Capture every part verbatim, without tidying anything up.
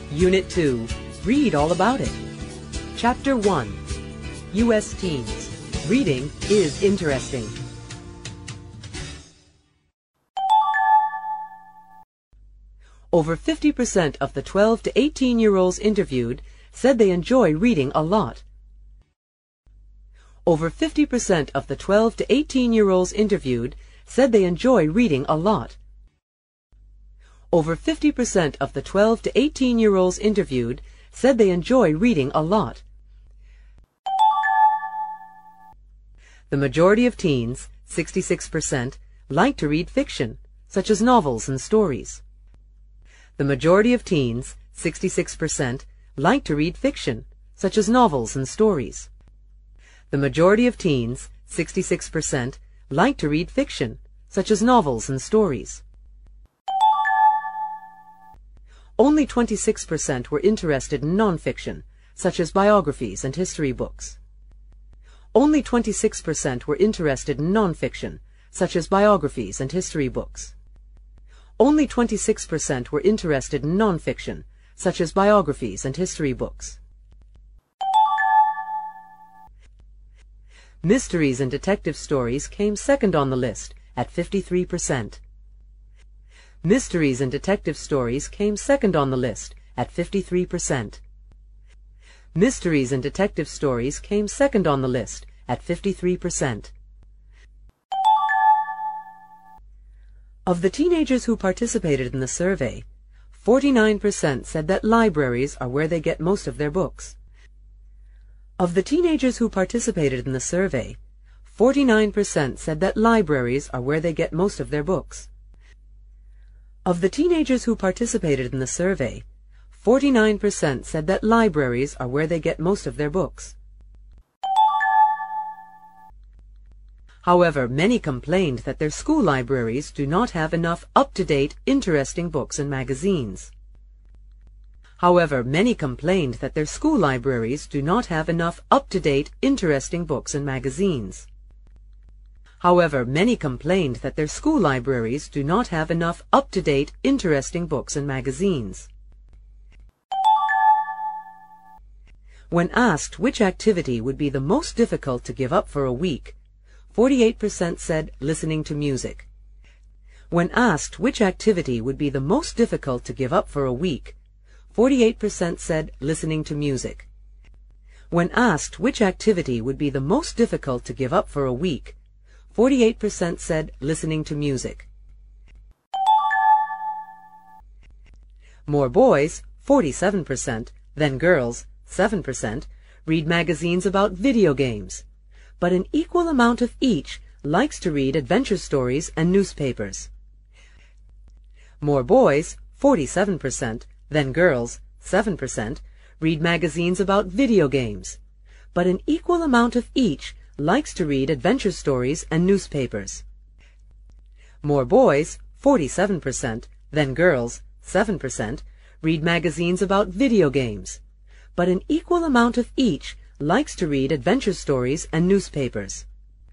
Unit two. Read all about it. Chapter one. U S Teens. Reading is interesting. Over fifty percent of the twelve to eighteen-year-olds interviewed said they enjoy reading a lot. Over fifty percent of the twelve to eighteen-year-olds interviewed said they enjoy reading a lot. Over fifty percent of the twelve to eighteen-year-olds interviewed said they enjoy reading a lot. The majority of teens, sixty-six percent, like to read fiction, such as novels and stories. The majority of teens, sixty-six percent, like to read fiction, such as novels and stories. The majority of teens, sixty-six percent, like to read fiction, such as novels and stories. Only twenty-six percent were interested in nonfiction, such as biographies and history books. Only twenty-six percent were interested in nonfiction, such as biographies and history books. Only twenty-six percent were interested in nonfiction, such as biographies and history books. Mysteries and detective stories came second on the list at fifty-three percent. Mysteries and detective stories came second on the list at fifty-three percent. Mysteries and detective stories came second on the list at fifty-three percent. Of the teenagers who participated in the survey, forty-nine percent said that libraries are where they get most of their books. Of the teenagers who participated in the survey, forty-nine percent said that libraries are where they get most of their books. Of the teenagers who participated in the survey, forty-nine percent said that libraries are where they get most of their books. However, many complained that their school libraries do not have enough up-to-date, interesting books and magazines. However, many complained that their school libraries do not have enough up-to-date, interesting books and magazines. However, many complained that their school libraries do not have enough up-to-date, interesting books and magazines. When asked which activity would be the most difficult to give up for a week, forty-eight percent said listening to music. When asked which activity would be the most difficult to give up for a week, forty-eight percent said listening to music. When asked which activity would be the most difficult to give up for a week, forty-eight percent said listening to music. More boys, forty-seven percent, than girls, seven percent, read magazines about video games, but an equal amount of each likes to read adventure stories and newspapers. More boys, forty-seven percent, than girls, seven percent, read magazines about video games, but an equal amount of each likes to read adventure stories and newspapers. More boys, forty-seven percent, than girls, seven percent, read magazines about video games, but an equal amount of each likes to read adventure stories and newspapers.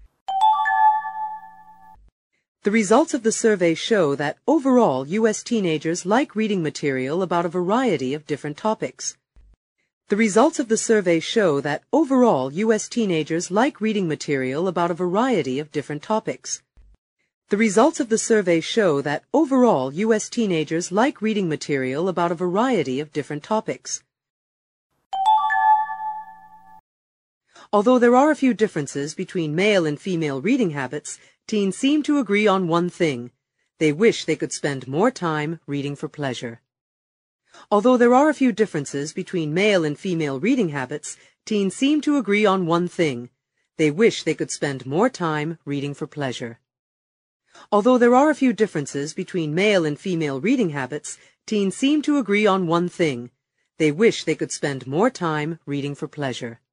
The results of the survey show that overall U S teenagers like reading material about a variety of different topics. The results of the survey show that overall U S teenagers like reading material about a variety of different topics. The results of the survey show that overall U S teenagers like reading material about a variety of different topics. Although there are a few differences between male and female reading habits, teens seem to agree on one thing: they wish they could spend more time reading for pleasure. Although there are a few differences between male and female reading habits, teens seem to agree on one thing: they wish they could spend more time reading for pleasure. Although there are a few differences between male and female reading habits, teens seem to agree on one thing: they wish they could spend more time reading for pleasure.